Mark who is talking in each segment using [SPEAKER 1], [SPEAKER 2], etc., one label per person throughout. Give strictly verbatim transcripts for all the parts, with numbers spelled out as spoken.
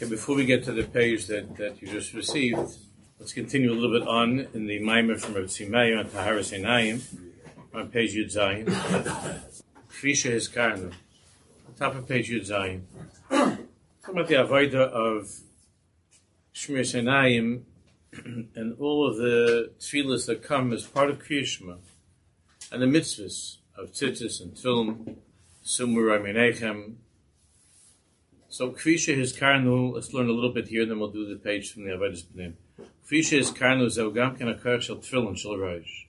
[SPEAKER 1] Okay, before we get to the page that, that you just received, let's continue a little bit on in the Maimer from Rav Tzimai on Taharas Einayim, on page Yud Zayin. Kvisha his Karnu, top of page Yud Zayin. Talking about the Avodah of Shmiras Einayim and all of the tefillas that come as part of Kriyishma and the mitzvahs of tzitzis and tefillin, Sumur Menechem. So Kvisha his Karnu, let's learn a little bit here, and then we'll do the page from the Avodas B'nim. Kvisha his Karnu Zevgam Ken HaKarach Shel Tefillin Shel Rosh.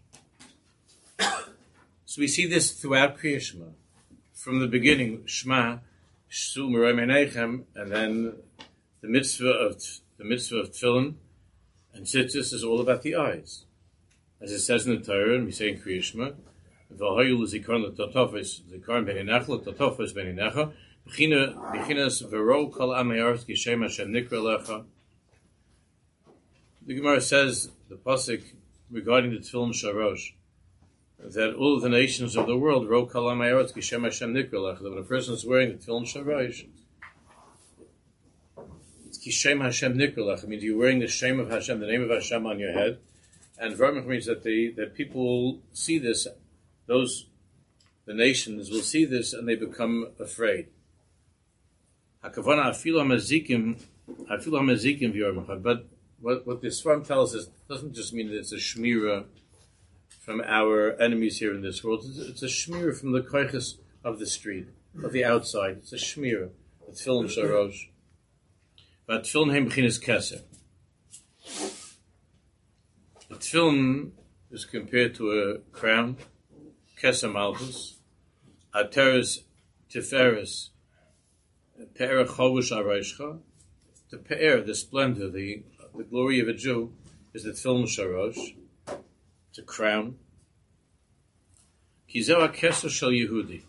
[SPEAKER 1] So we see this throughout Kriyishma. From the beginning, Shema, Sumur Menechem, and then the mitzvah of the mitzvah of tefillin and tzitzis is all about the eyes. As it says in the Torah, and we say in Kriyishma, V'hayu l'zikaron l'totofos, zikaron b'nei necha, l'totofos b'nei necha, b'chinas v'ro kol amei haaretz kishem Hashem nikra lecha. The Gemara says, the pasuk regarding the tefillin sharosh, that all of the nations of the world, ro kol amei haaretz kishem Hashem nikra lecha, that when a person is wearing the tefillin sharosh, it's kishem Hashem nikra lecha, means you're wearing the shem of Hashem, the name of Hashem on your head, and Varmach means that the that people will see this. Those, the nations will see this and they become afraid. But what, what this Sfarim tells us doesn't just mean that it's a shmira from our enemies here in this world. It's, it's a shmira from the koiches of the street, of the outside. It's a shmira. The tefillin sharosh. But tefillin heim b'chinas keser. The tefillin is compared to a crown. Keser Malchus, Ateres Tiferes, Pe'er Chovush Aroshcha. The Pe'er, the splendor, the, the glory of a Jew, is the tefillin sharosh. It's a crown. Kizeh HaKeser Shel Yehudi.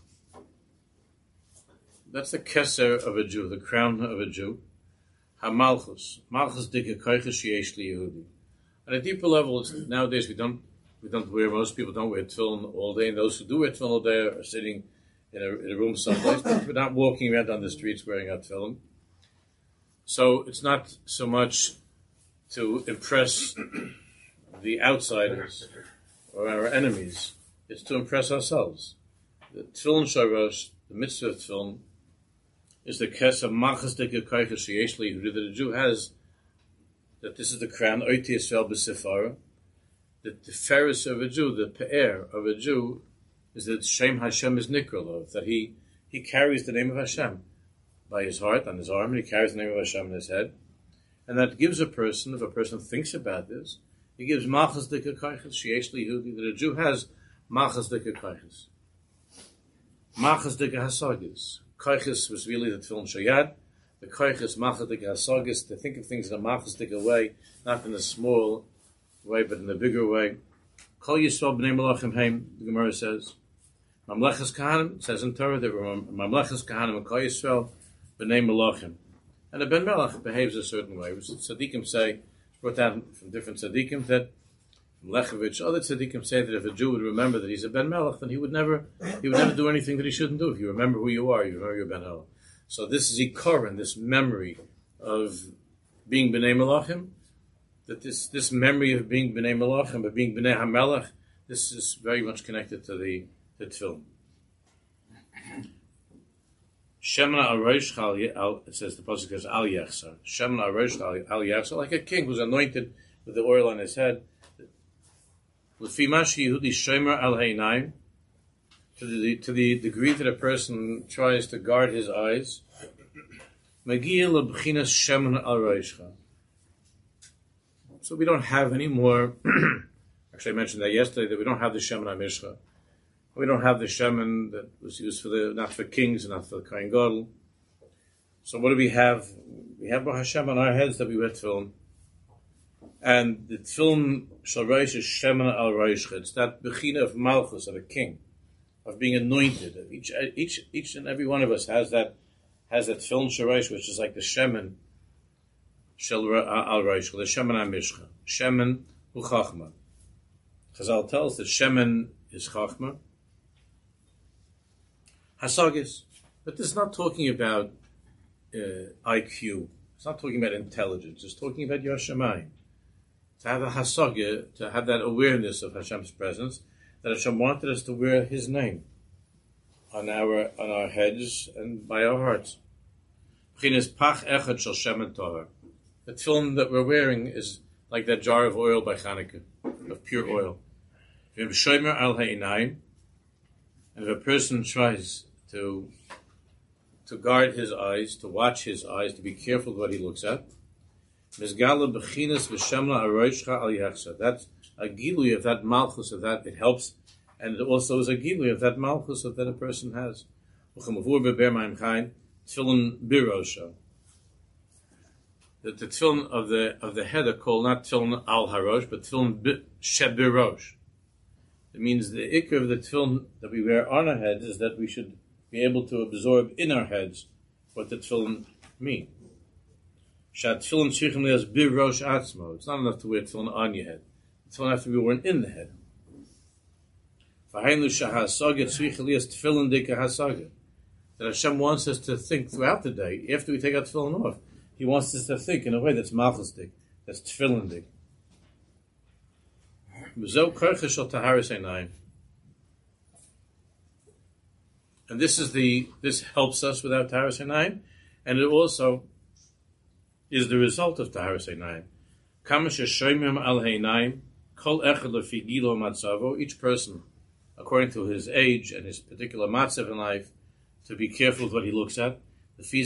[SPEAKER 1] That's the Keser of a Jew, the crown of a Jew. HaMalchus, Malchus Dike Koiches Yesh Li Yehudi. On a deeper level, it's, nowadays we don't We don't wear, most people don't wear tefillin all day, and those who do wear tefillin all day are sitting in a, in a room someplace, but we're not walking around on the streets wearing our tefillin. So it's not so much to impress the outsiders or our enemies, it's to impress ourselves. The tefillin sharosh, the mitzvah of tefillin, is the kes of machas deke koiches sheyesh li Yehudi, that a Jew has, that this is the crown, oiti Yisrael b'sifara. The teferes of a Jew, the pe'er of a Jew, is that Shem Hashem is Nikrolov, that he, he carries the name of Hashem by his heart, on his arm, and he carries the name of Hashem in his head. And that gives a person, if a person thinks about this, he gives Machas Dike Koiches, Sheyesh Li Yehudi, that a Jew has Machas Dike Koiches. Machas Dike Hasagis. Koiches was really the Tefillin Shayad. The Koiches, Machas Dike Hasagis, to think of things in a Machas Dike way, not in a small way, but in a bigger way. Kol Yisrael b'nei Malachim heim, the Gemara says. Mamlechas Kahanim, it says in Torah, there were Mamlechas Kahanim and Kol Yisrael b'nei Malachim. And a Ben Melech behaves a certain way. Tzaddikim say, brought down from different Tzaddikim, that Lechevich, other Tzaddikim say that if a Jew would remember that he's a Ben Melech, then he would never, he would never do anything that he shouldn't do. If you remember who you are, you remember you're Ben Melech. So this is Ikorin, this memory of being B'nei Malachim, that this, this memory of being B'nei Malachim, of being B'nei HaMelech, this is very much connected to the, the Tefillin. Shemna Arosh Chal, it says, the Pasuk says, Al Yechsa. Shemna Arosh Al Yechsa, like a king who's anointed with the oil on his head. L'fi Mashi Yehudi Shomer Al Heinayim, to the to the degree that a person tries to guard his eyes. Magia L'bchinas Shemna Arosh Chal. So we don't have any more, actually I mentioned that yesterday, that we don't have the Shemen HaMishcha. We don't have the Shemen that was used for the, not for kings and not for the Kohen Gadol. So what do we have? We have Baruch Hashem on our heads that we wear tefillin. And the tefillin Shal Rosh is Shemen Al Roshcha. It's that Bechina of Malchus, of a king, of being anointed. Each each each and every one of us has that has that tefillin Shal Rosh, which is like the Shemen Shel Al Rosh, the Shemen HaMishcha. Shemen Hu Chachma. Chazal tells that Shemen is Chachma. Hasagis. But this is not talking about uh, I Q. It's not talking about intelligence. It's talking about Yiras Shamayim. To have a hasagah, to have that awareness of Hashem's presence, that Hashem wanted us to wear His name on our on our heads and by our hearts. The tefillin that we're wearing is like that jar of oil by Chanukah, of pure oil. And if a person tries to to guard his eyes, to watch his eyes, to be careful what he looks at, that's a gilui of that malchus of that, it helps, and it also is a gilui of that malchus of that a person has. Tefillin birosha. That the tefillin of the of the head are called not tefillin al harosh, but tefillin shebirosh. It means the ikr of the tefillin that we wear on our heads is that we should be able to absorb in our heads what the tefillin mean. Shat tefillin tzrichim lias birosh atzmo. It's not enough to wear tefillin on your head. The tefillin have to be worn in the head. V'hainu shahasaga tzrichim lias tefillin dika hasaga. That Hashem wants us to think throughout the day, after we take our tefillin off. He wants us to think in a way that's malchusdik, that's tefillindik. And this is the this helps us with our taharas einayim, and it also is the result of taharas einayim. Kama sheshoymim al einayim, kol echad lefi gilo matzavo. Each person, according to his age and his particular matzav in life, to be careful with what he looks at. To the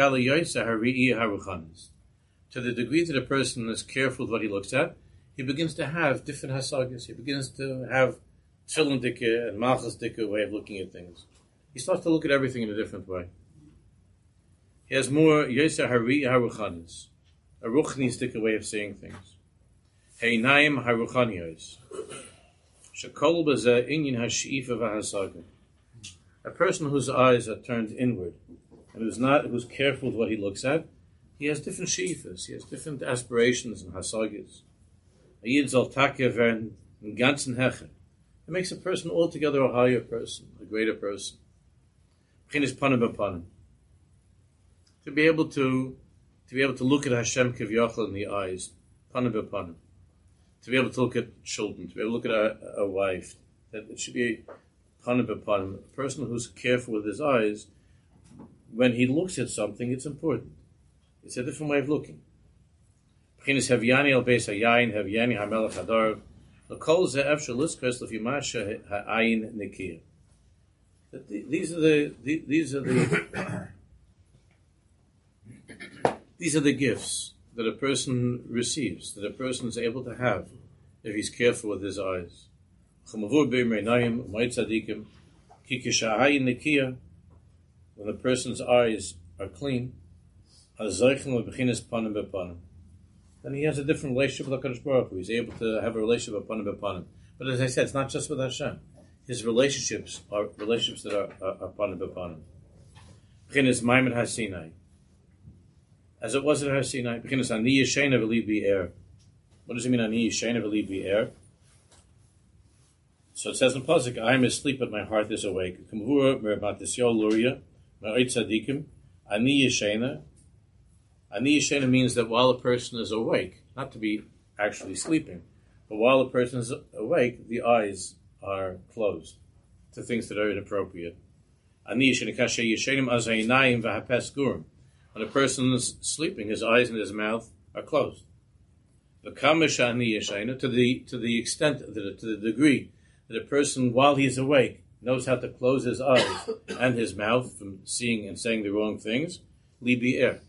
[SPEAKER 1] degree that a person is careful with what he looks at, he begins to have different hasagas. He begins to have tefillin dikah and malchus dikah way of looking at things. He starts to look at everything in a different way. He has more yoser hari haruchanis, a ruchnis dikah way of seeing things. Heinayim haruchaniyos. Shekol b'zeh inyan hashifa v'hasaga. A person whose eyes are turned inward and who's not, who's careful with what he looks at, he has different sheifas, he has different aspirations and hasagas. It makes a person altogether a higher person, a greater person. To be able to, to be able to look at Hashem kivyochel in the eyes, panim b'panim. To be able to look at children, to be able to look at a, a wife, that it should be panim b'panim. A person who's careful with his eyes, when he looks at something, it's important. It's a different way of looking. These are the these are the these are the these are the gifts that a person receives, that a person is able to have if he's careful with his eyes. When a person's eyes are clean, then he has a different relationship with HaKadosh Baruch Hu. He's able to have a relationship with Panim B'Panim. But as I said, it's not just with Hashem. His relationships are relationships that are, are, are Panim B'Panim. B'chinas Maimon HaSinai. As it was at Har Sinai, B'chinas Ani Yeshena V'li B'Er. What does it mean, Ani Yeshena V'li B'Er? So it says in Pasuk, I am asleep, but my heart is awake. Kumhura Mermatisyo Luria, Ma'it Tzadikim, Ani Yeshena. Ani Yeshena means that while a person is awake, not to be actually sleeping, but while a person is awake, the eyes are closed to things that are inappropriate. Ani Yeshena Kashe Yeshenim Azayinayim V'Hapes Gurim. When a person is sleeping, his eyes and his mouth are closed. V'Kamish Ani Yeshena, to the to the extent, to the, to the degree that a person, while he's awake, knows how to close his eyes and his mouth from seeing and saying the wrong things. Li er.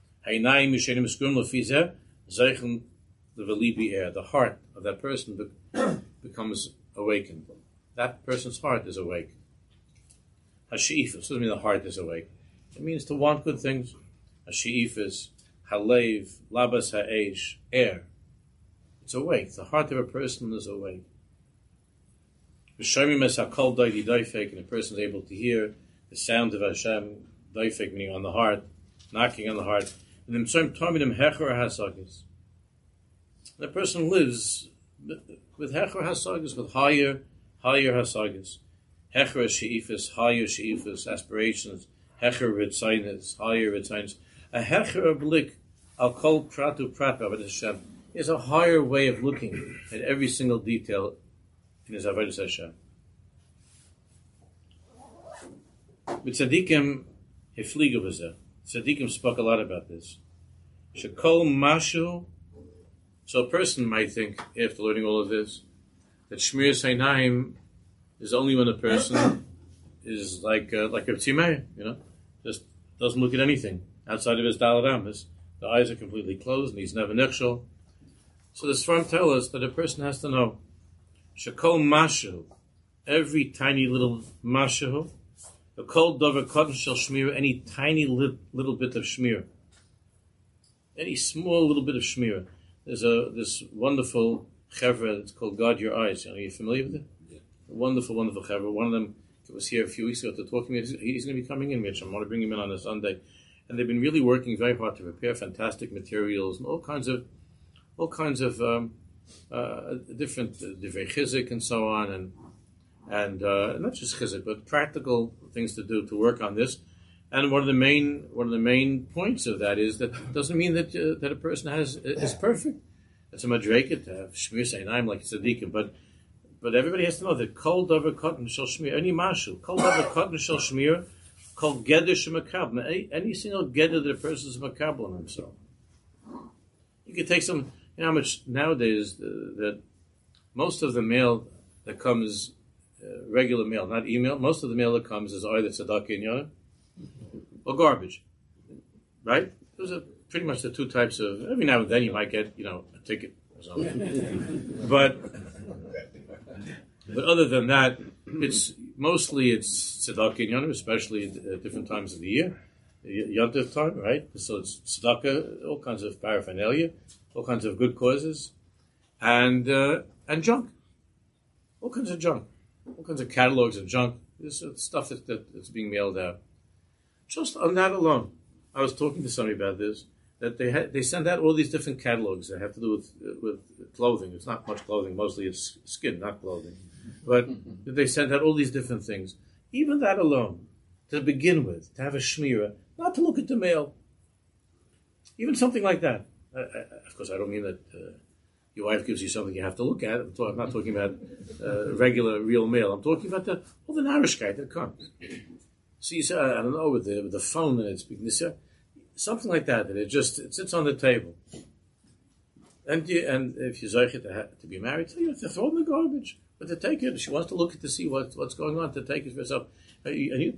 [SPEAKER 1] The heart of that person becomes awakened. That person's heart is awake. Hashif, doesn't mean the heart is awake. It means to want good things. Hashifis, halev, labas ha'esh, air. It's awake. The heart of a person is awake. And a person is able to hear the sound of Hashem, daifek, meaning on the heart, knocking on the heart. And the person lives with hecher hasagas, with higher, higher hasagas. Hecher she'ifas, higher she'ifas, aspirations. Hecher ritzainas, higher ritzainas. A hecher blik Al kol pratu prat b'avodas Hashem. He has a higher way of looking at every single detail in his avodas Hashem. But tzaddikim hefligu b'zeh. Tzaddikim spoke a lot about this. Shekol mashu. So a person might think, after learning all of this, that Shmiras Einayim is only when a person is like uh, like a tzimei, you know, just doesn't look at anything outside of his daled amos. The eyes are completely closed, and he's never nechshol. So the Sfarim tell us that a person has to know shekol mashu, every tiny little mashu, the kol dover koden shel shmir, any tiny li- little bit of shmir, any small little bit of shmir. There's a this wonderful chevra. It's called Guard Your Eyes. Are you familiar with it? Yeah. A wonderful, wonderful chevra. One of them was here a few weeks ago to talk to me. He's going to be coming in, Mitch. I'm going to bring him in on a Sunday. And they've been really working very hard to prepare fantastic materials and all kinds of, all kinds of um, uh, different uh, different chizik and so on, and and uh, not just chizik, but practical things to do to work on this. And one of the main one of the main points of that is that it doesn't mean that uh, that a person has is perfect. It's a madreka to have shmiras einayim like tzaddikim, but but everybody has to know that kol davar kotten shel shmir, any mashu, kol davar kotten shel shmir, kol geder shemakabel, any, any single geder that a person is makabel on himself. You could take some, you know how much nowadays uh, that most of the mail that comes, uh, regular mail, not email, most of the mail that comes is either tzedakah inyan or garbage, right? Those are pretty much the two types of. Every now and then you might get, you know, a ticket or something, but but other than that, it's mostly it's tzedakah inyan, especially at different times of the year, Yontif time, right? So it's tzedakah, all kinds of paraphernalia, all kinds of good causes, and uh, and junk, all kinds of junk, all kinds of catalogs of junk. This is stuff that, that, that's being mailed out. Just on that alone, I was talking to somebody about this, that they ha- they send out all these different catalogs that have to do with with clothing. It's not much clothing, mostly it's skin, not clothing. But they send out all these different things. Even that alone, to begin with, to have a shmira, not to look at the mail, even something like that. I, I, of course, I don't mean that uh, your wife gives you something you have to look at. I'm, talk- I'm not talking about uh, regular, real mail. I'm talking about the, all the narishkeit that comes. So you say, I don't know, with the, with the phone and it's this, something like that, that it just it sits on the table. And you, and if you zeich it to, ha- to be married, so you have to throw it in the garbage. But to take it, she wants to look at to see what, what's going on, to take it for herself. And you, and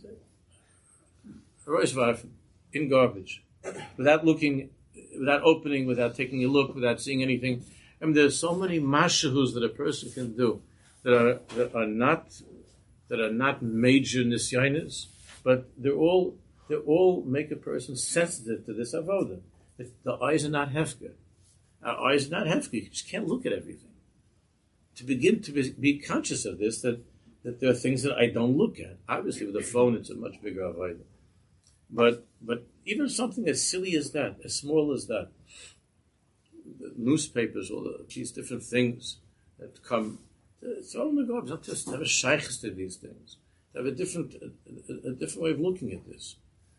[SPEAKER 1] you in garbage, without looking, without opening, without taking a look, without seeing anything. I mean, there's so many mashahus that a person can do that are that are not that are not major nisyanis. But they're all they all make a person sensitive to this avoda. The eyes are not hefker. Our eyes are not hefker. You just can't look at everything. To begin to be, be conscious of this, that, that there are things that I don't look at. Obviously, with a phone, it's a much bigger avoda. But but even something as silly as that, as small as that, the newspapers, all the, these different things that come, throw in the garbage. Not just have a shaykhs to these things. Have a different, a, a different way of looking at this.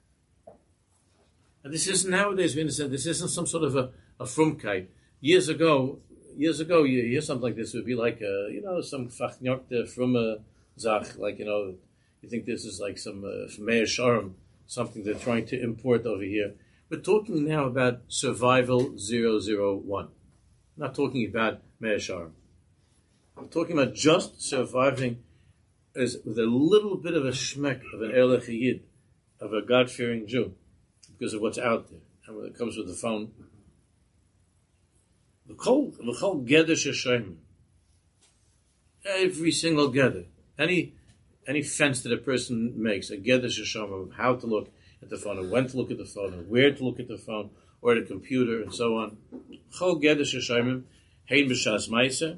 [SPEAKER 1] And this isn't nowadays, we understand, this isn't some sort of a, a frumkeit. Years ago, years ago, you hear something like this, it would be like, a, you know, some fachnokte frumme zach, like, you know, you think this is like some uh, Meir Sharm, something they're trying to import over here. We're talking now about survival zero zero one. I'm not talking about Meir Sharm. I'm talking about just surviving is with a little bit of a shmek of an Erlich Yid, of a God-fearing Jew, because of what's out there. And when it comes with the phone, the whole geder sheshem, every single geder, any any fence that a person makes, a geder sheshem of how to look at the phone, or when to look at the phone, or where to look at the phone, or at a computer, and so on. Chol geder sheshem, hein b'shas ma'aseh.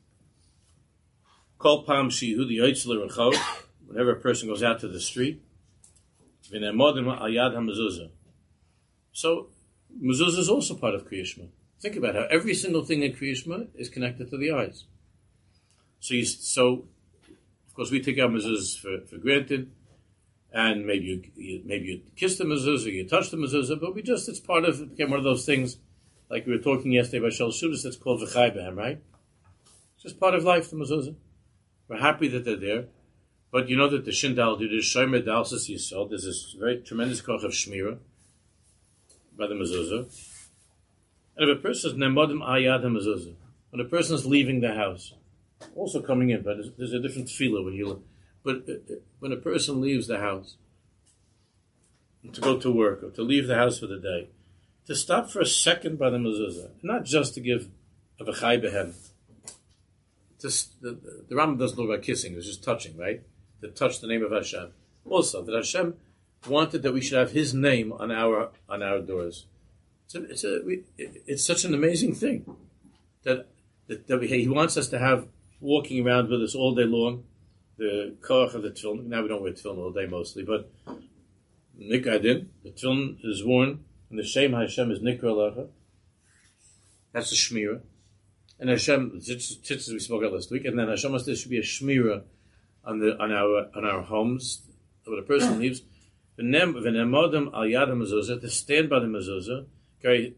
[SPEAKER 1] Kol pam shihu the yotzler rechov. Whenever a person goes out to the street, v'nemodim al yad hamezuzah. So mezuzah is also part of Kriya Shema. Think about how every single thing in Kriya Shema is connected to the eyes. So, you, so of course, we take our mezuzahs for, for granted, and maybe you, you maybe you kiss the mezuzah, you touch the mezuzah, but we just, it's part of, it became one of those things, like we were talking yesterday about Shal Shudas, that's called V'chai Behem, right? It's just part of life, the mezuzah. We're happy that they're there, but you know that the Shindal do this Shomer Dalsis Yisrael, there's this very tremendous koch of Shmira by the mezuzah. And if a person is Nemodim Ayad HaMezuzah, when a person is leaving the house, also coming in, but there's, there's a different tefillah when you, but uh, when a person leaves the house to go to work or to leave the house for the day, to stop for a second by the mezuzah, not just to give a v'chai behem. Just, the, the, the Rambam doesn't know about kissing, it was just touching, right? To touch the name of Hashem. Also, that Hashem wanted that we should have His name on our on our doors. It's a, it's, a, we, it, it's such an amazing thing that that, that we, He wants us to have walking around with us all day long. The koach of the tefillin. Now we don't wear tefillin all day mostly, but nikadin, the tefillin is worn, and the Shem Hashem is nikra lacha. That's the shmira. And Hashem, tzitzis we spoke about last week, and then Hashem there should be a shmira on the on our on our homes. When a person leaves, v'nemodim al yad mezuzah, to stand by the mezuzah. The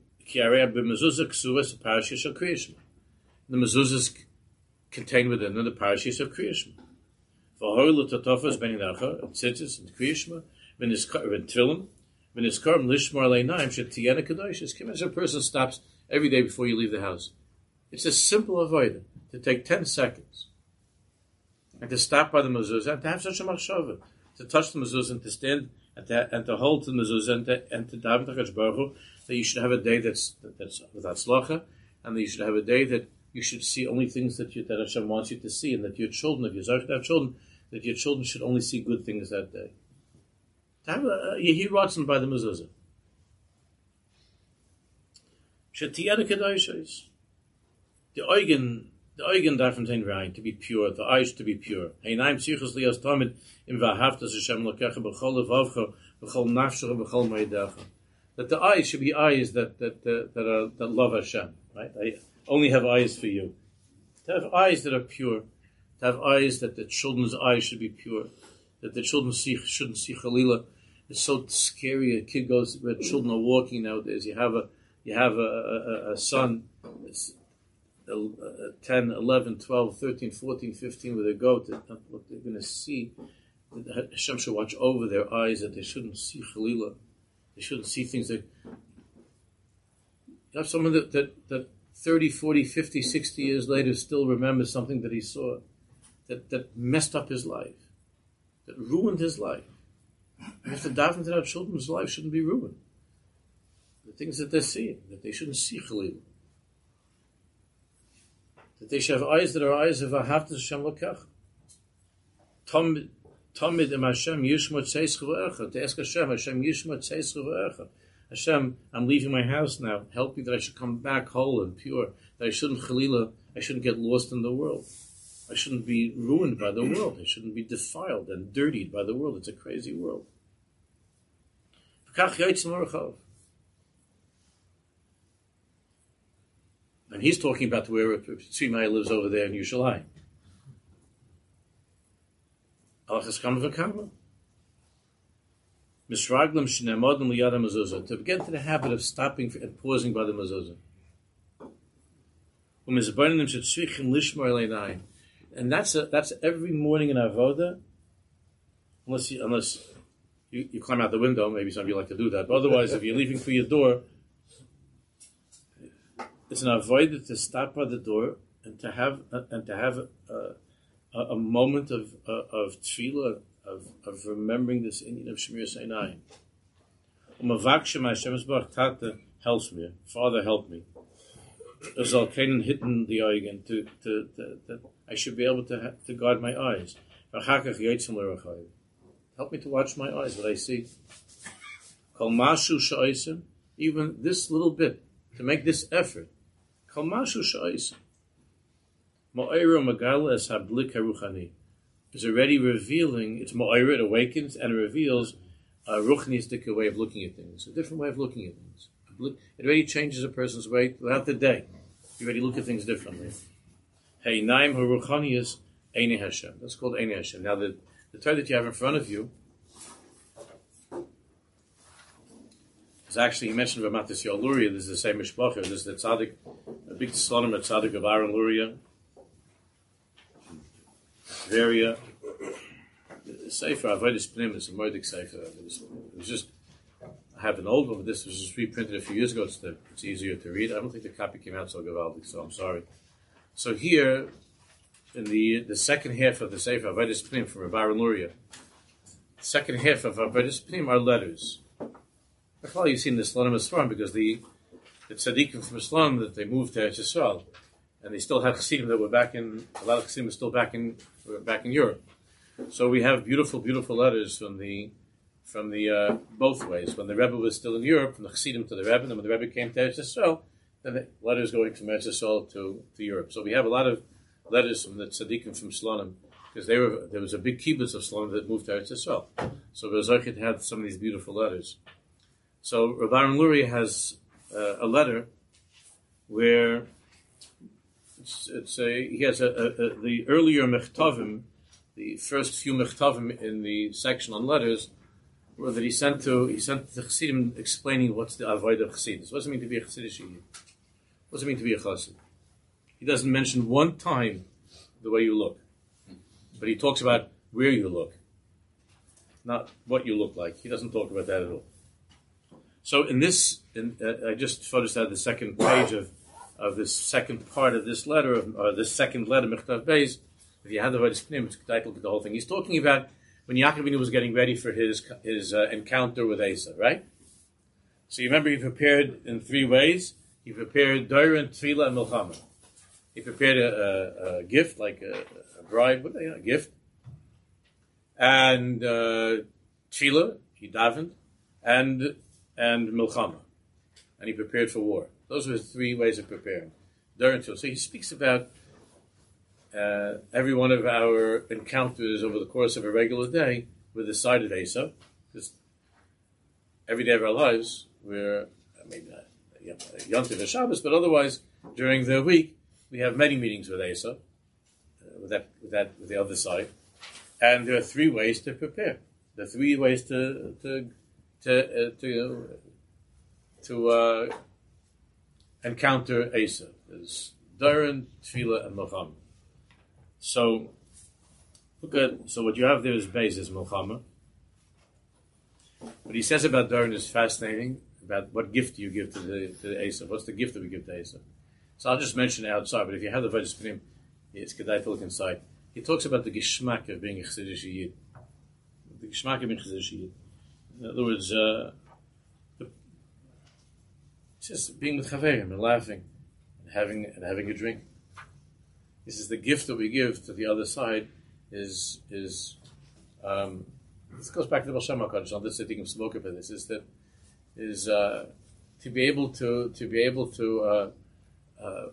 [SPEAKER 1] mezuzah is contained within the parashas of Kriyashma. V'hoilu tatofas ben inacha, tzitzis and Kriyashma, v'niskarim tefillin, v'niskarim lishmar leinayim shetiyena kadoshis. As a person stops every day before you leave the house, it's a simple avodah to take ten seconds and to stop by the mezuzah and to have such a machshava, to touch the mezuzah and to stand and to, and to hold to the mezuzah and to, and to daven to HaKadosh Baruch Hu, that you should have a day that's that's without slacha, and that you should have a day that you should see only things that you, that Hashem wants you to see, and that your children, if you desire to have children, that your children should only see good things that day. To have a Yehi Ratzon by the mezuzah. Shetiyada Kedoshos. The Eugen, the Eugen darf contain rein, to be pure, the eyes to be pure. Heinaim Sichos Lias Tamid, im Vahavtas Hashem Lokecha, B'chol Levavcha, B'chol Nafshecha, B'chol Meidecha. That the eyes should be eyes that that uh, that are that love Hashem, right? I only have eyes for you. To have eyes that are pure, to have eyes that the children's eyes should be pure, that the children see shouldn't see Chalila. It's so scary. A kid goes where children are walking nowadays. You have a you have a, a, a son, it's ten, eleven, twelve, thirteen, fourteen, fifteen, where they go to what they're going to see. Hashem should watch over their eyes that they shouldn't see Chalila. They shouldn't see things that... You have someone that, that, that thirty, forty, fifty, sixty years later still remembers something that he saw, that, that messed up his life, that ruined his life. We have to daven that our children's life shouldn't be ruined. The things that they're seeing, that they shouldn't see Chalil. That they should have eyes that are eyes of Ahavtas Hashem Lokach. Tom... Tamid im Hashem Yishmot Tzeis Chaverecha. To ask Hashem, Hashem Yishmot Tzeis Chaverecha. Hashem, I'm leaving my house now. Help me that I should come back whole and pure. That I shouldn't Chalila, I shouldn't get lost in the world. I shouldn't be ruined by the world. I shouldn't be defiled and dirtied by the world. It's a crazy world. And he's talking about where Tzimai lives over there in Yerushalayim. To get into the habit of stopping and pausing by the mezuzah. And that's a, that's every morning in Avoda, unless you, unless you, you climb out the window. Maybe some of you like to do that. But otherwise, if you're leaving for your door, it's an avodah to stop by the door and to have and to have. Uh, A, a moment of uh, of tefillah, of, of remembering this Indian of Shemir Seinai. Umavakshem Hashem Yisbarach Tata helps me. Father, help me. Azal Kenan hitting the eye again to to, to to I should be able to ha- to guard my eyes. Help me to watch my eyes, what I see. Kol mashu sha'osim, even this little bit, to make this effort. Kol mashu sha'osim. Ma'ira Magala as Hablik Haruchani is already revealing, it's Ma'ira, it awakens and it reveals a ruchnistic way of looking at things, a different way of looking at things. It already changes a person's way throughout the day. You already look at things differently. Hey, Naim Haruchani is Eine Hashem. That's called Eine Hashem. Now, the, the Torah that you have in front of you It's actually, he mentioned about Matis Yol Luria, this is the same Mishpacha, this is the tzaddik, a big tzaddik, a tzaddik of Aaron Luria, Varia, Sefer, Avodas Pnim, it's a Moedik Sefer. It was just, I have an old one, but this was just reprinted a few years ago, it's, the, it's easier to read. I don't think the copy came out so gavaldik, so I'm sorry. So here, in the the second half of the Sefer, Avodas Pnim, from Rabbi Aaron Luria, the second half of Avodas Pnim are letters. Well, you've seen the Slonim Esfarim because the, the tzaddikim from Islam that they moved to Eretz Yisrael, and they still have chassidim that were back in, a lot of chassidim are still back in were back in Europe. So we have beautiful, beautiful letters from the from the uh, both ways. When the Rebbe was still in Europe, from the chassidim to the Rebbe, and then when the Rebbe came to Eretz Yisrael, then the letters going from Eretz Yisrael to, to Europe. So we have a lot of letters from the tzaddikim from Slonim because they were there was a big kibbutz of Slonim that moved to Eretz Yisrael. So Bezochet had some of these beautiful letters. So Rabbi Aaron Luria has uh, a letter where it's, it's a, he has a, a, a, the earlier mechtavim, the first few mechtavim in the section on letters, where that he sent to he sent to the chassidim explaining what's the avodah of chassidus. What does it mean to be a chassidish yid? What does it mean to be a chassid? He doesn't mention one time the way you look, but he talks about where you look, not what you look like. He doesn't talk about that at all. So in this, in, uh, I just focused out the second page of, of this second part of this letter, of uh, this second letter, Mechtav Beis. If you have the Avodas Pnim, it's titled the whole thing. He's talking about when Yaakov Avinu was getting ready for his his uh, encounter with Esau, right? So you remember he prepared in three ways. He prepared Doron, Tefillah, and Milchama. He prepared a, a, a gift, like a, a bribe, what, you know, a gift. And uh, Tefillah, he davened, and and Milchama. And he prepared for war. Those were three ways of preparing. Doron, Tefillah. So he speaks about uh, every one of our encounters over the course of a regular day with the side of Esau. Because every day of our lives, we're, I mean, uh, Yom Tov and Shabbos, but otherwise, during the week, we have many meetings with Esau, uh, with that, with that, with the other side, and there are three ways to prepare. There are three ways to to to uh, to, to uh, encounter Esau. There's Doron, Tefillah, and Milchama. So, look at so what you have there is Beis is Milchama. What he says about Doron is fascinating. About what gift do you give to the to the Esau? What's the gift that we give to Esau? So I'll just mention it outside, but if you have the Avodas Pnim, it's kedai to look inside. He talks about the geschmack of being a chassidish yid. The geschmack of being a chassidish yid. In other words, uh, the, it's just being with chaverim and laughing and having and having a drink. This is the gift that we give to the other side. Is is um, this goes back to the Baal Shem HaKadosh on this sitting of spoke about this. Is that is uh, to be able to to be able to uh, uh,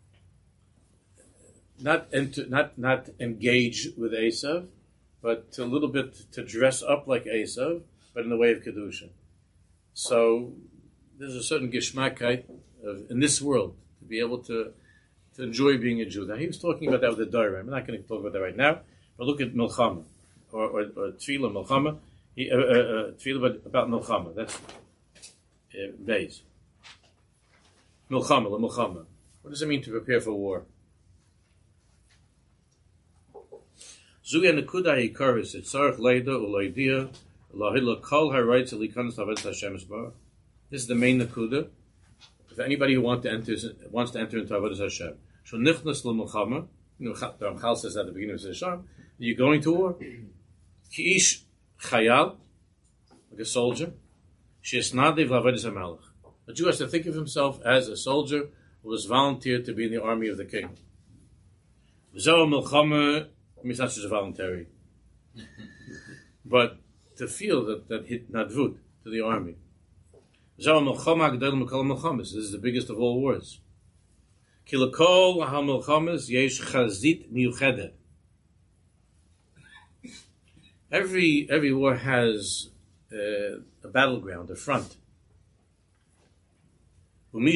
[SPEAKER 1] not enter, not not engage with Esav, but to a little bit to dress up like Esav, but in the way of kedusha. So there's a certain geschmackheit of in this world to be able to to enjoy being a Jew. Now he was talking about that with the Doron. I'm not going to talk about that right now, but look at Milchama or or, or Tefillah Milchama. He, uh, uh, uh, Tefillah about Milchama. That's Uh, Beis. Milchama, la Milchama. What does it mean to prepare for war? Zuya nekuda hikaris etzarich leida uloidia lahila kol haraitz elikanas tavet Hashem esbar. This is the main nekuda. If anybody who wants to enter wants to enter into Avodas Hashem, so nichnas la Milchama. You know, the Ramchal says at the beginning of the Sham, you're going to war. Ki'ish chayal, like a soldier. A Jew has to think of himself as a soldier who was volunteered to be in the army of the king. Milchama means not just voluntary, but to feel that that hit nadvut to the army. This is the biggest of all wars. Every every war has Uh, a battleground, a front. And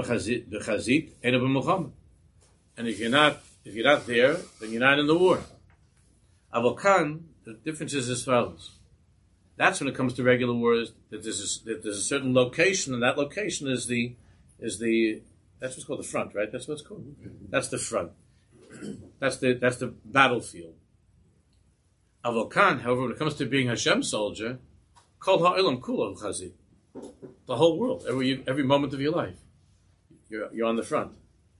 [SPEAKER 1] if you're not, if you're not there, then you're not in the war. Avokan, the difference is as follows: That's when it comes to regular wars. That there's a, that there's a certain location, and that location is the is the that's what's called the front, right? That's what it's called. That's the front. That's the that's the battlefield. Aval Khan, however, when it comes to being Hashem's soldier, Kol Ha'olam Kulo Chazi, the whole world, every every moment of your life, you're you're on the front.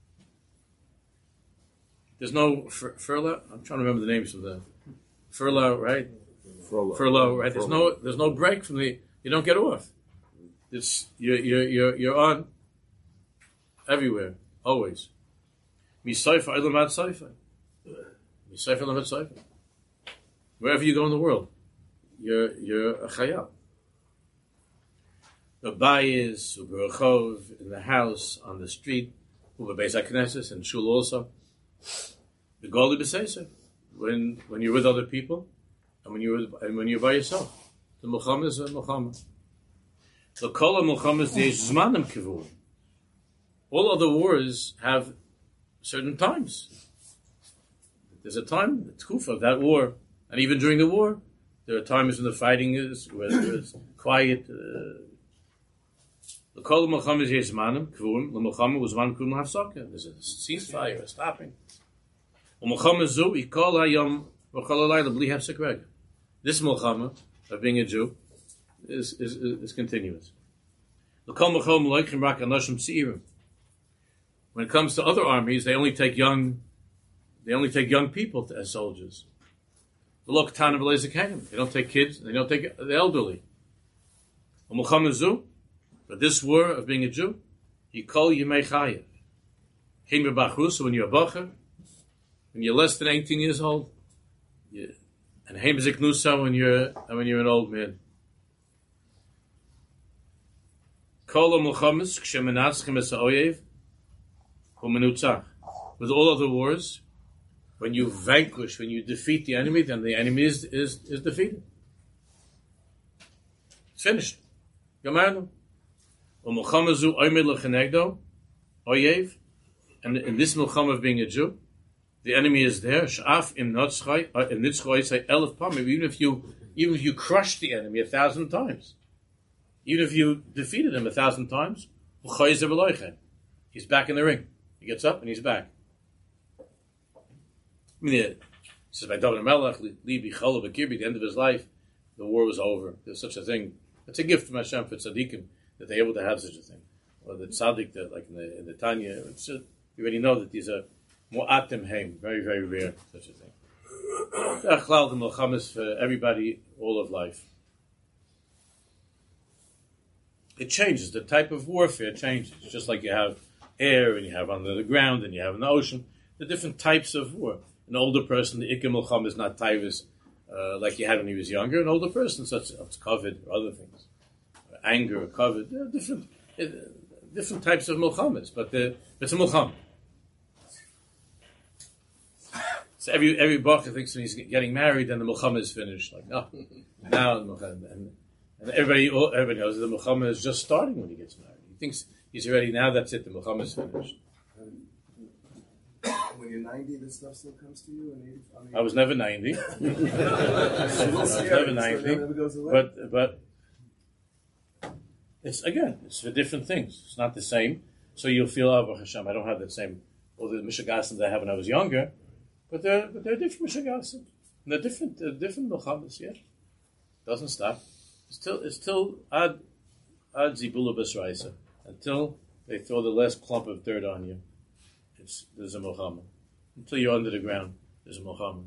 [SPEAKER 1] There's no fur, furlough. I'm trying to remember the names of the furlough, right?
[SPEAKER 2] Furlough,
[SPEAKER 1] furlough right? There's no there's no break from the. You don't get off. It's you're you're you're, you're on everywhere, always. Misayfa Ilamat Saifa. Misayfa Ilamat Saifa. Wherever you go in the world, you're you're a chayal. The bayis, uberachov, in the house, on the street, ubebeis hakneses, and shul also. The goal b'seisef, when when you're with other people, and when you're with, and when you're by yourself. The milchama is a milchama. The kol milchama is the zmanim kivur. All other wars have certain times. There's a time, the tkufa of that war. And even during the war, there are times when the fighting is, where it's quiet. The kol milchama is zmanim kivur. The milchama was zman kivur hafsaka. There's a ceasefire, a stopping. Milchama zu ikol hayom v'chol halayla bli hafsek rega. This milchama of being a Jew is is, is continuous. The kol milchama loichim rak anoshim tzeirim. When it comes to other armies, they only take young, they only take young people to, as soldiers. They don't take kids. They don't take the elderly. But this war of being a Jew, you call Yemei Chayev. So when you're a bacher, when you're less than eighteen years old, you, and Heimzik Nusa when you're when you're an old man. Kol Mulchamas Kshemenatzchem Es Ha'oyev Humenutzach. With all other wars, when you vanquish, when you defeat the enemy, then the enemy is is, is defeated. It's finished. Gamarnu. Umulchamazu Oymid Lechenegdo Oyev. And in this milchama of being a Jew, the enemy is there. Sh'af im notzchai im nitzchoi say elef pamim. Even if you even if you crush the enemy a thousand times, even if you defeated him a thousand times, he's back in the ring. He gets up and he's back. I mean, it says by David Melech, Libi Chala B'Kirbi, the end of his life, the war was over. There's such a thing. It's a gift from Hashem for tzaddikim that they're able to have such a thing. Or the tzaddik, that, like in the, in the Tanya, it's a, you already know that these are mu'atim heim, very, very rare, such a thing. Achlal the milchamas for everybody, all of life. It changes. The type of warfare changes. Just like you have air, and you have under the ground, and you have in the ocean. The different types of war. An older person, the ikkim milcham is not taivus, uh, like you had when he was younger. An older person, such as COVID or other things, or anger or COVID. There are different, uh, different types of milchamas, but the, it's a milcham. So every every bacher thinks when he's getting married, then the milchama is finished. Like, oh, now the milchama, and, and everybody everybody knows that the milchama is just starting when he gets married. He thinks he's already, now that's it, the milchama is finished.
[SPEAKER 3] When you're ninety, this stuff still comes to you? And eighty, I, mean,
[SPEAKER 1] I was never ninety. I was never ninety. But but it's again, it's for different things. It's not the same. So you'll feel, oh, Baruch Hashem, I don't have that same, all the mishagasim that I had when I was younger. But they're but they're different mishagasim. They're different. They're different milchamas. Yeah, doesn't stop. It's still it's still ad ad zibula b'sraisa until they throw the last clump of dirt on you. It's, there's a milchama. Until you're under the ground, there's a milchama.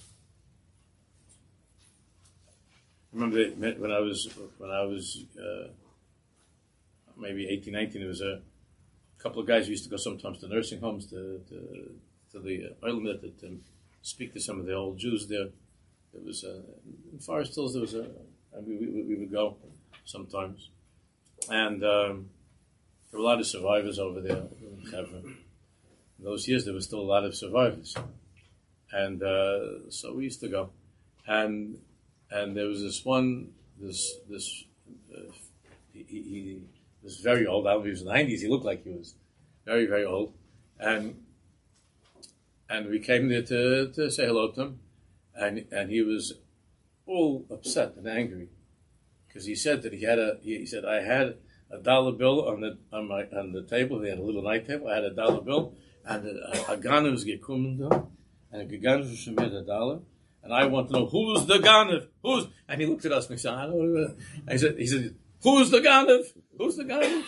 [SPEAKER 1] Remember that when I was when I was uh, maybe eighteen, nineteen, there was a couple of guys who used to go sometimes to nursing homes to to, to the oil mill to, to speak to some of the old Jews there. There was a, in Forest Hills. There was a and we, we we would go sometimes, and um, there were a lot of survivors over there in Hebron. In those years, there was still a lot of survivors, and uh, so we used to go, and and there was this one, this this uh, he, he was very old. I don't know if he was in the nineties. He looked like he was very very old, and and we came there to, to say hello to him, and and he was all upset and angry because he said that he had a. He, he said I had a dollar bill on the on my on the table. They had a little night table. I had a dollar bill and a, a, a ganav was gekommen da, and a gegangen was made a dollar. And I want to know who's the ganav? Who's? And he looked at us and he said, I don't know. And he said, he said, who's the ganav? Who's the ganav?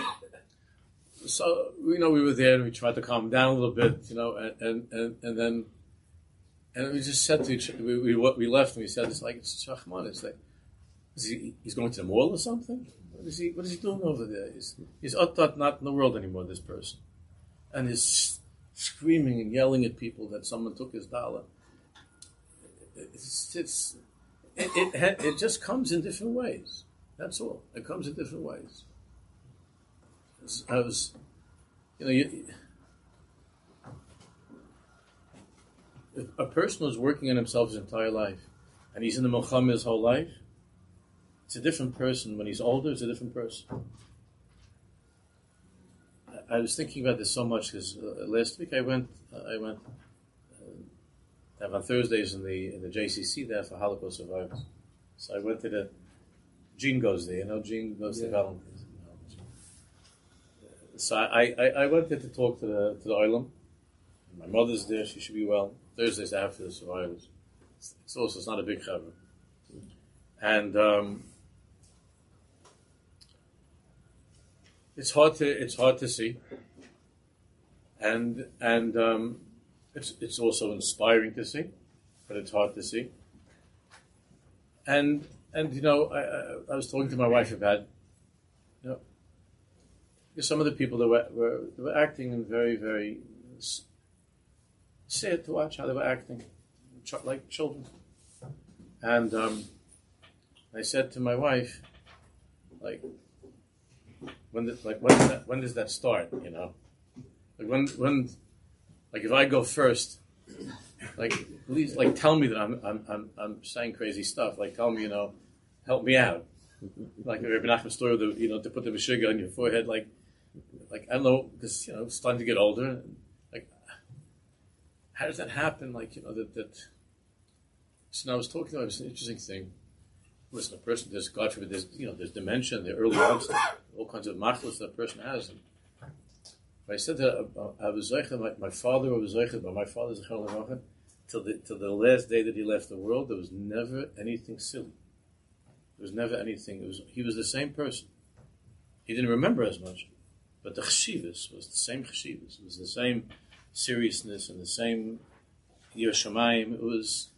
[SPEAKER 1] So you know we were there and we tried to calm him down a little bit, you know, and and and, and then and we just said to each other, we, we we left and we said it's like it's Shachman. It's like is he he's going to the mall or something? What is he what is he doing over there? He's he's utat not in the world anymore. This person, and he's screaming and yelling at people that someone took his dollar. It's, it's it, it it just comes in different ways. That's all. It comes in different ways. I was, you know, you, if a person who's working on himself his entire life, and he's in the Milchama his whole life, it's a different person. When he's older, it's a different person. I, I was thinking about this so much because uh, last week I went, uh, I went. I have on Thursdays in the in the J C C there for Holocaust survivors. So I went to the, Gene goes there, you know, Gene goes yeah. to Valentine's. So I, I, I went there to talk to the to the Olam. My mother's there, she should be well. Thursdays after the survivors. It's also, it's not a big chavra. And um, it's hard to it's hard to see. And and um, It's it's also inspiring to see, but it's hard to see. And and you know, I, I, I was talking to my wife about, you know, because some of the people that were were, they were acting in very very sad to watch how they were acting, like children. And um, I said to my wife, like, when the, like when does that when does that start? You know, like when when. Like if I go first, like please, like tell me that I'm I'm I'm I'm saying crazy stuff. Like tell me, you know, help me out. Like Rabbi Nachman's story, of the, you know, to put the meshuggah on your forehead. Like, like I don't know, because you know it's starting to get older. Like, how does that happen? Like you know that that. So now I was talking about it's an interesting thing. Listen, a person, there's God forbid, there's you know there's dementia, the early onset, all kinds of machlos that a person has. And, I said that I was zeicher, my, my father was zeicher, but my father's zeicher till the till the last day that he left the world. There was never anything silly. There was never anything. It was he was the same person. He didn't remember as much, but the cheshivas was the same cheshivas. It was the same seriousness and the same yoshamayim. It was,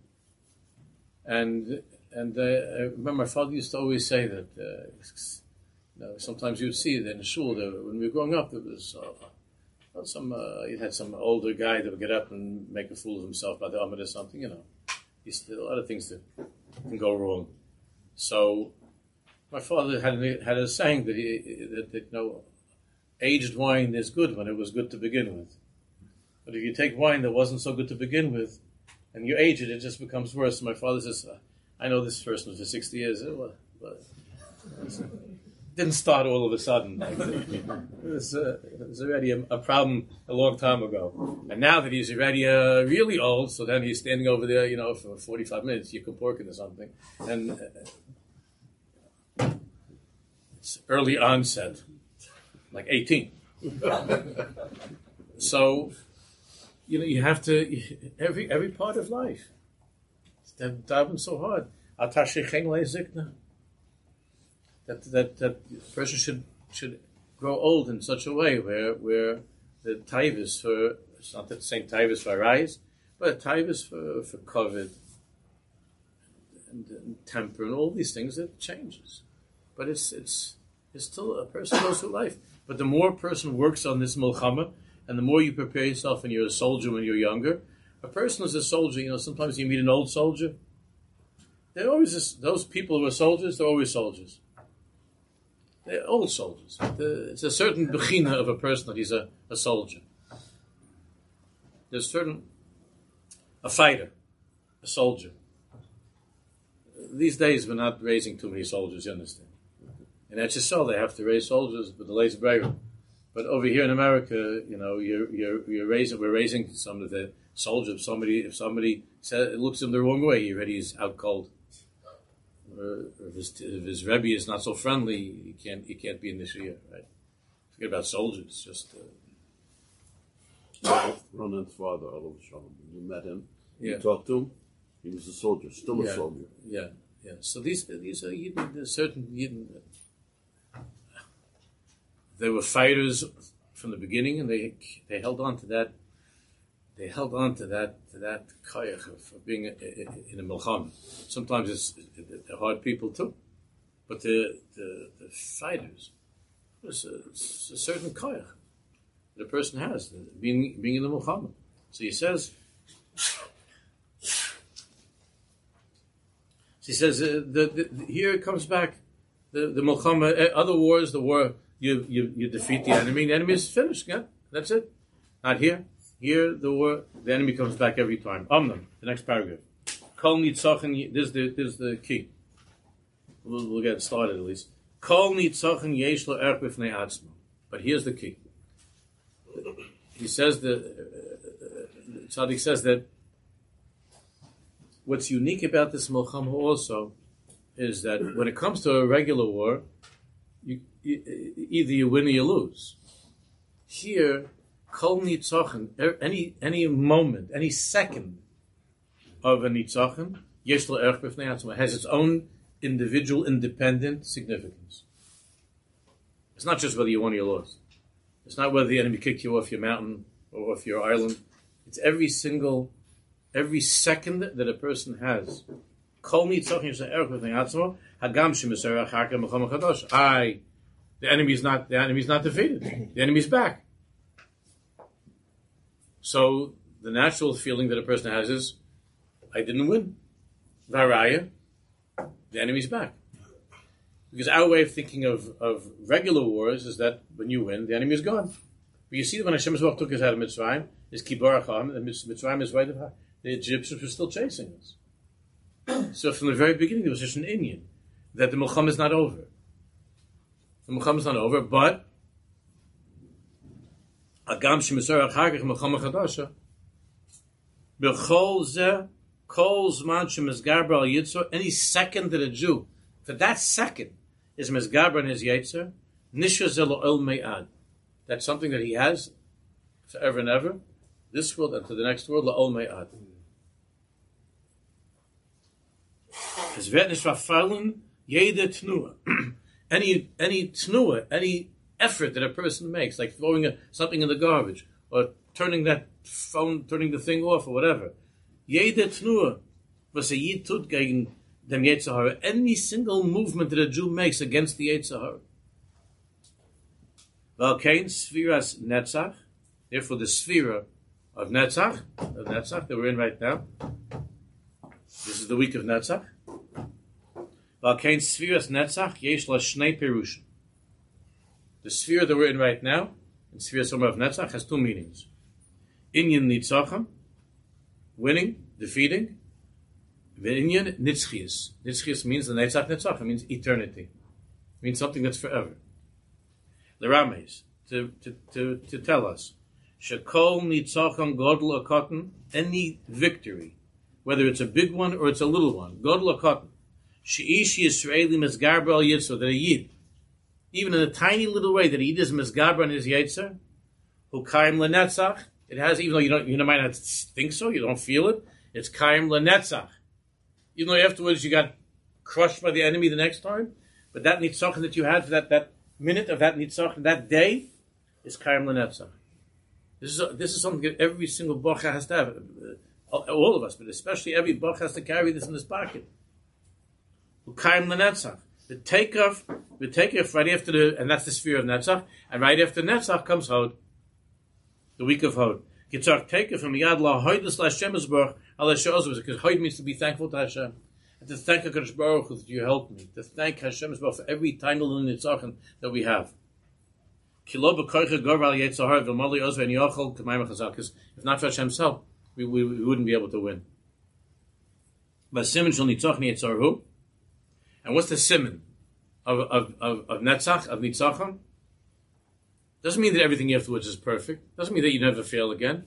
[SPEAKER 1] and and uh, I remember my father used to always say that. Uh, You know, sometimes you would see that in shul. There, when we were growing up, there was uh, some. Uh, you had some older guy that would get up and make a fool of himself by the Amid or something. You know, He's, a lot of things that can go wrong. So, my father had had a saying that he that, that you know, aged wine is good when it was good to begin with. But if you take wine that wasn't so good to begin with, and you age it, it just becomes worse. My father says, "I know this person was for sixty years." Well, but, didn't start all of a sudden. Like, it, was, uh, it was already a, a problem a long time ago. And now that he's already uh, really old, so then he's standing over there, you know, for forty-five minutes, you can pork it or something. And uh, it's early onset, like eighteen. So, you know, you have to, every every part of life. They're diving so hard. That that that person should should grow old in such a way where where the taivas for it's not the same taivas for rise, but taivas for for COVID and, and temper and all these things that changes. But it's it's it's still a person goes through life. But the more a person works on this milchama, and the more you prepare yourself when you're a soldier when you're younger, a person is a soldier. You know, sometimes you meet an old soldier. They're always just, those people who are soldiers. They're always soldiers. They're old soldiers. It's a certain bechina of a person that he's a, a soldier. There's certain, a fighter, a soldier. These days we're not raising too many soldiers, you understand? And that's just so they have to raise soldiers with the lazy brave. But over here in America, you know, you're you're you're raising we're raising some of the soldiers. If somebody if somebody says it looks him the wrong way, he already is out cold. or if his, if his Rebbe is not so friendly, he can't he can't be in the Shia, right? Forget about soldiers. Just uh,
[SPEAKER 2] Ronan's father, Olav Shalom. You met him.
[SPEAKER 1] Yeah.
[SPEAKER 2] You talked to him. He was a soldier, still
[SPEAKER 1] yeah,
[SPEAKER 2] a soldier.
[SPEAKER 1] Yeah, yeah. So these these are Yidden, certain Yidden. They were fighters from the beginning, and they they held on to that. They held on to that to that koyach of, of being a, a, in a milchama. Sometimes it's they're hard people too, but the the, the fighters, it's a, it's a certain koyach that a person has being being in the milchama. So he says. He says uh, the, the, here it comes back the the milchama. Uh, other wars, the war you you you defeat the enemy. The enemy is finished. Yeah, that's it. Not here. Here the war. The enemy comes back every time. Amnon. The next paragraph. Kol nitzachin. This is the this is the key. We'll, we'll get started at least. Kol nitzachin yesh lo erch b'fnei atzmo. But here's the key. He says that uh, Tzaddik says that. What's unique about this milchama also is that when it comes to a regular war, you, you, either you win or you lose. Here, kol nitzachin, any any moment, any second of a nitzachin, yesh lo erch b'fnei atzmo, has its own individual, independent significance. It's not just whether you won or you lost. It's not whether the enemy kicked you off your mountain or off your island. It's every single. Every second that a person has, I, the enemy is not the enemy is not defeated. The enemy is back. So the natural feeling that a person has is, I didn't win. Varaya, the enemy's back. Because our way of thinking of, of regular wars is that when you win, the enemy is gone. But you see that when Hashem took us out of Mitzrayim, is Kibaracham, and Mitzrayim is right of her. The Egyptians were still chasing us. So from the very beginning, there was just an Indian that the milchama is not over. The milchama is not over, but Agam shemisar achagich milchama chadasha b'chol zeh kol zman shemisgarber al yitzor. Any second that a Jew, for that second, is misgarber in his yitzor, nisha zelo el me'ad. That's something that he has forever and ever. This world and to the next world, la'ol me'ad. Es wird nicht verfallen, jede tnua. Any any tnua, any effort that a person makes, like throwing a, something in the garbage, or turning that phone, turning the thing off, or whatever. Jede tnua, was a yid tut gegen dem Yetzer Hara. Any single movement that a Jew makes against the Yetzer Hara. Val kein sfiras netzach, therefore the sphera of Netzach, of Netzach that we're in right now. This is the week of Netzach. Valkein Sfiras Netzach Yesh La Shnei Perushim. The sphere that we're in right now, the sphere of Netzach, has two meanings. Inyan Nitzachim, winning, defeating. Inyan Nitzchias. Nitzchias means the Netzach Netzach. It means eternity. It means something that's forever. L'rames, to to to to tell us. Shekol nitzachon godel akotten, any victory, whether it's a big one or it's a little one, godel akotten. Sheish Yisraeli misgarber al yitzor, that a yid, even in a tiny little way, that a yid is misgarber on his yitzor, who kaim lenetzach. It has, even though you don't, you might not think so, you don't feel it. It's kaim lenetzach. Even though afterwards you got crushed by the enemy the next time, but that nitzachon that you had for that that minute of that nitzachon that day is kaim lenetzach. This is a, this is something that every single bacha has to have. All of us, but especially every bacha has to carry this in his pocket. U'kaim lenetzach. The takeoff, the takeoff right after the, and that's the sphere of Netzach, and right after Netzach comes Hod, the week of Hod. Yitzchak takeoff from Yad La Hoydus La Hashem Yisborach Al Hashem, because Hod means to be thankful to Hashem, and to thank HaKadosh Baruch Hu that you helped me, to thank Hashem Yisborach for every tiny little Nitzachon that we have. If not for Hashem's help, we, we, we wouldn't be able to win. But Siman shel Nitzach Nitzarhu. And what's the Siman of of of, of Netzach, of Nitzachon? Doesn't mean that everything afterwards is perfect. Doesn't mean that you never fail again.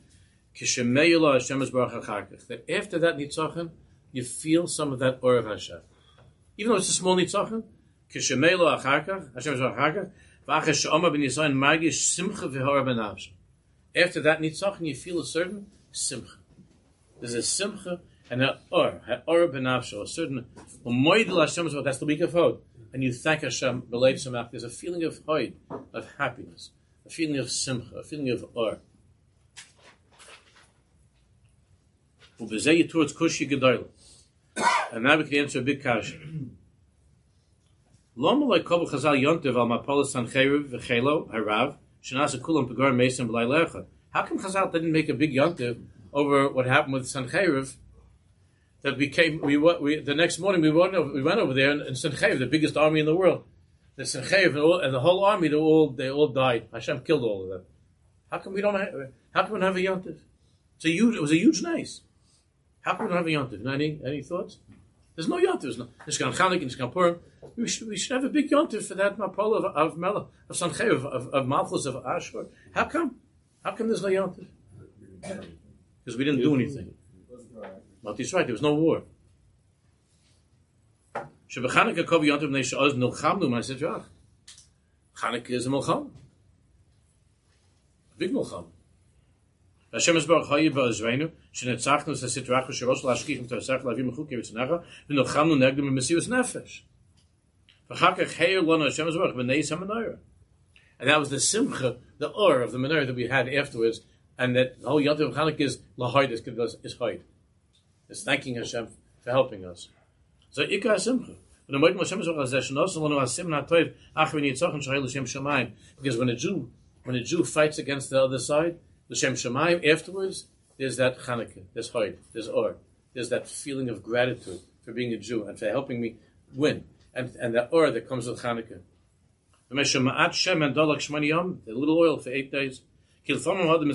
[SPEAKER 1] That after that Nitzachon, you feel some of that Or of Hashem. Even though it's a small nitzachon, kishemelo acharkach, Hashem says acharkach, v'achar she'omar ben Yisrael margish simcha v'hora benavsh. After that nitzachon, you feel a certain simcha. There's a simcha and an or, ha'or benavsh, a certain umoidel Hashem is what that's the week of Hod. And you thank Hashem, b'leiv samach. There's a feeling of Hod, of happiness, a feeling of simcha, a feeling of or. Ubezei towards kushi gedoyle. And now we can answer a big question. Lama like Kol Chazal Yontiv al Mapolis Sancheiriv v'Chelo Harav Shenasa Kulam Pegar Mason B'Lai Lecha. How come Chazal didn't make a big Yontiv over what happened with Sancheiriv? That we came, we, we the next morning we went over, we went over there, and, and Sancheiriv, the biggest army in the world, the Sancheiriv and, all, and the whole army, they all they all died. Hashem killed all of them. How come we don't? Have, how come we don't have a Yontiv? It's a huge. It was a huge nice. How come we don't have a Yontiv? Any any thoughts? There's no Yontiv. There's no Nishkan Chanik and Nishkan Purim. We should we should have a big Yontiv for that Mapol of of Mela of Sancheiriv of, of Malchus of Ashur. How come? How come there's no Yontiv? Because we didn't do anything. Malti's right. There was no war. Shebechanukah kol Yontiv Nei She'oz Nilchamnu Ma'aseh. Chanukah is a Milcham. A big Milcham. Hashem is Baruch Hayi Ba'azreinu Shenetzachnu Sasitrachu Sherosh Lashkichim Tosach Lavim Mechukim Yitznacha V'Nilchamnu Negdim Mesius Nefesh. V'Chakach Heir Lona Hashem is Baruch B'Neis HaMenorah. And that was the simcha, the or of the menorah that we had afterwards, and that the whole Yontiv of Chanukah is Lahayd is is Hayd. It's thanking Hashem for helping us. So Ikar Simcha. But the Moed Moshe is Baruch Hashem Nos Lonu Hasim Natoiv Ach V'Nitzachon Shayil L'Shem Shamayim. Because when a Jew when a Jew fights against the other side, L'Shem Shamayim, afterwards, there's that Chanukah, there's Hayd, there's Or, there's that feeling of gratitude for being a Jew and for helping me win. And and that Or that comes with Chanukah. The little oil for eight days. Sometimes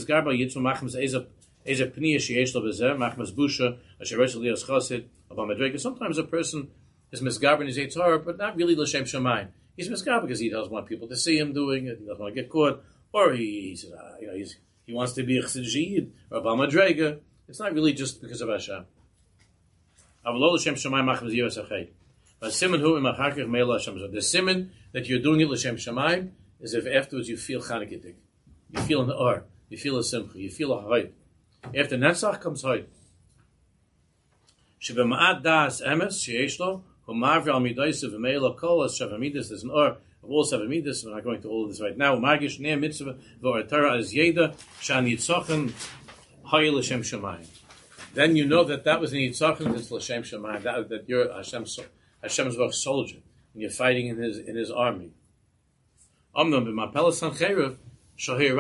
[SPEAKER 1] a person is misgaber in his Eitzar, but not really l'shem shamayim. He's misgaber because he doesn't want people to see him doing it. He doesn't want to get caught, or he, he's, uh, you know, he's, he wants to be a chassid or a bal madrega. It's not really just because of Hashem. The simon that you're doing it l'shem shamayim is if afterwards you feel chanukah. You feel an or, you feel a simcha, you feel a hayd. After Netzach comes hayd. Shebema'at das emes sheyesh lo humarvi al midayse v'meila kol as shavamidus. There's an or of all savamidus. We're not going to all of this right now. Magish ne'er mitzvah v'oratara as yeda shan yitzachim hay l'shem shamayim. Then you know that that was in yitzachim. It's l'shem shamayim. That, that you're Hashem's Hashem's soldier and you're fighting in his in his army. Amnon b'mapel sancheiriv. Even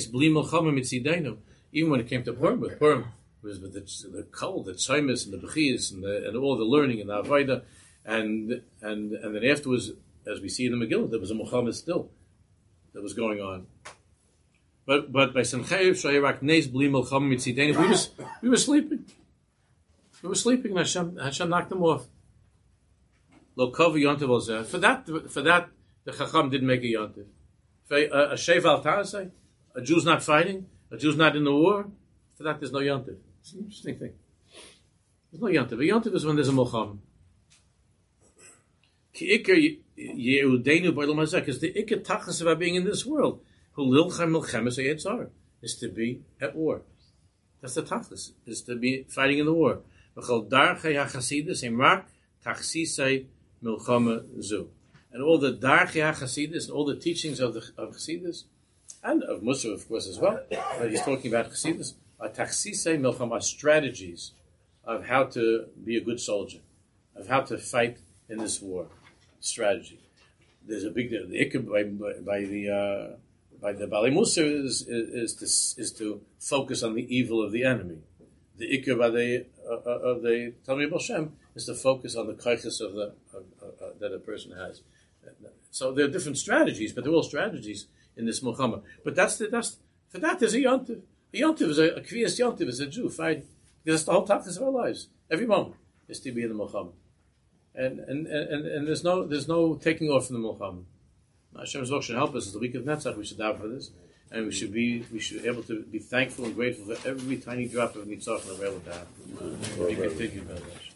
[SPEAKER 1] when it came to Purim, with Purim was with the, the cold, the tzaimis and the bechiyas and the, and all the learning and the avodah, and and and then afterwards, as we see in the Megillah, there was a Muhammad still that was going on. But but by Sancheiriv Shahirak Nes Bli Milcham Mitzideinu, we was we were sleeping, we were sleeping, and Hashem Hashem knocked them off. Lo kavu yontiv olzeh. For that for that the Chacham didn't make a yontiv. A shev al ta'aseh, a Jew's not fighting, a Jew's not in the war. For that, there's no yontiv. It's an interesting thing. There's no yontiv. A yontiv is when there's a milcham. Ki ikar yehudeinu b'olam hazeh, because the ikar tachas about being in this world, who lilchem milchemes hayetzar, is to be at war. That's the tachas, is to be fighting in the war. V'chol darchei hachasidus imrak tachsisei milchama zu. And all the Darchei HaChasidus and all the teachings of the of Chassidus, and of Musar, of course, as well, but he's talking about Chassidus, are tachsisei milcham, are strategies of how to be a good soldier, of how to fight in this war. Strategy. There's a big, the ikar by, by, by the uh, by the Bali Musar is, is, is, to, is to focus on the evil of the enemy. The ikar by the uh, of the Talmid Baal Shem is to focus on the kaiches of the of, uh, uh, that a person has. So there are different strategies, but they're all strategies in this Muhammad. But that's the that's for that there's a yontiv. A yontiv is a, a kviyas yontiv is a Jew fighting. Because that's the whole tachlis of our lives. Every moment is to be in the Muhammad, and and, and and there's no there's no taking off from the Muhammad. Hashem's Zok should help us. It's the week of Netzach. We should die for this, and we should be we should be able to be thankful and grateful for every tiny drop of Nitzach that we're able to have. We continue,